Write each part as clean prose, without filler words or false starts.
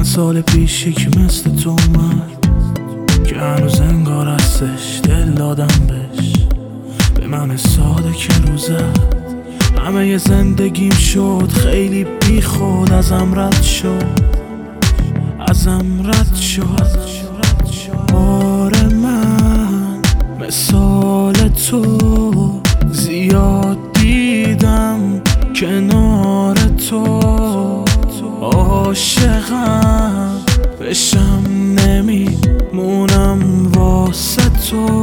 سال پیش یکی مثل تو اومد که هنوز انگار هستش، دل دادم بهش، به من ساده که رو زد. همه ی زندگیم شد خیلی بی خود، ازم رد شد. آره من مثال تو زیاد دیدم کنار تو، عاشقم بشم نمیمونم واسه تو.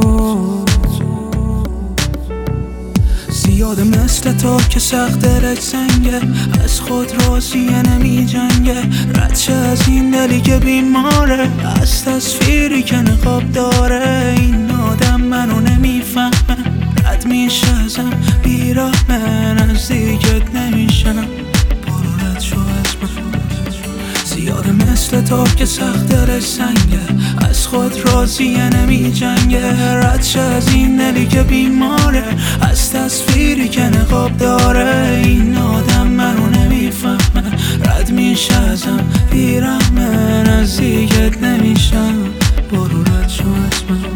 زیاده مثل تو که سخت دلش سنگه، از خود راضیه نمی جنگه، رد شه از این دلی که بیماره، از تصویری که نقاب داره. این آدم منو نمیفهمه، رد میشه ازم بیرحمه، نزدیکت نمیشم، برو رد شو از من. زیاده مثل تو که سخت دلش سنگه، از خود راضیه نمی جنگه، رد شه از این دلی که بیماره، از تصویری که نقاب داره. این آدم منو نمیفهمه، رد میشه ازم بیرحمه، نزدیکت نمیشم، برو رد شو از من.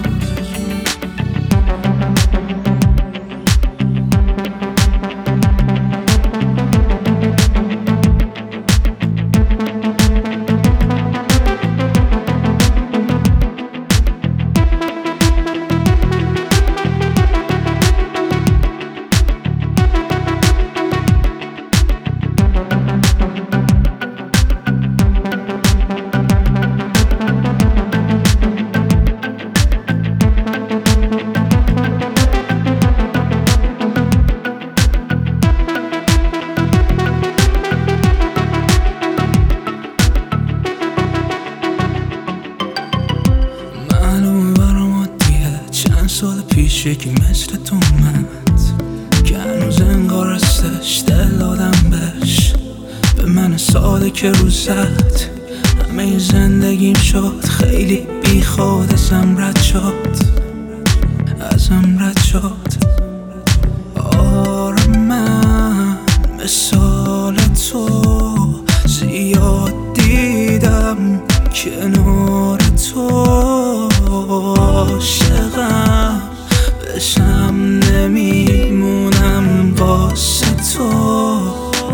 سال پیش یکی مثل تو اومد که هنوز انگار هستش، دل دادم بهش، به من ساده که رو زد. همه زندگیم شد خیلی بی خود، ازم رد شد. آره من مثال تو زیاد دیدم کنار تو، عاشقم بشم نمیمونم واسه تو.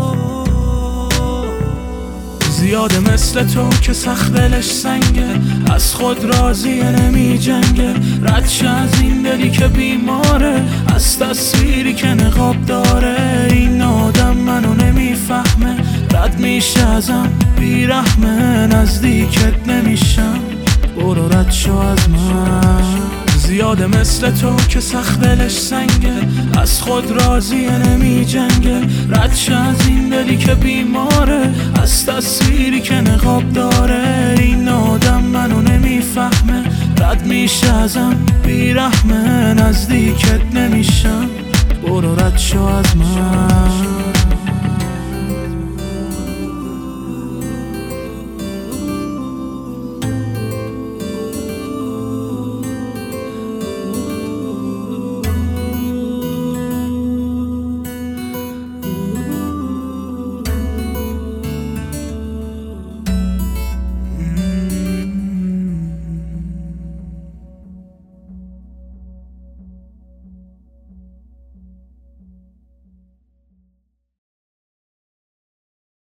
زیاده مثل تو که سخت دلش سنگه، از خود راضیه نمی جنگه، رد شه از این دلی که بیماره، از تصویری که نقاب داره. این آدم منو نمیفهمه، رد میشه ازم بیرحمه، نزدیکت نمیشم، برو رد شو از من. زیاده مثل تو که سخت دلش سنگه، از خود راضیه نمی جنگه، رد شه از این دلی که بیماره، از تصویری که نقاب داره. این آدم منو نمیفهمه، رد میشه ازم بیرحمه، نزدیکت نمیشم، برو رد شو از من.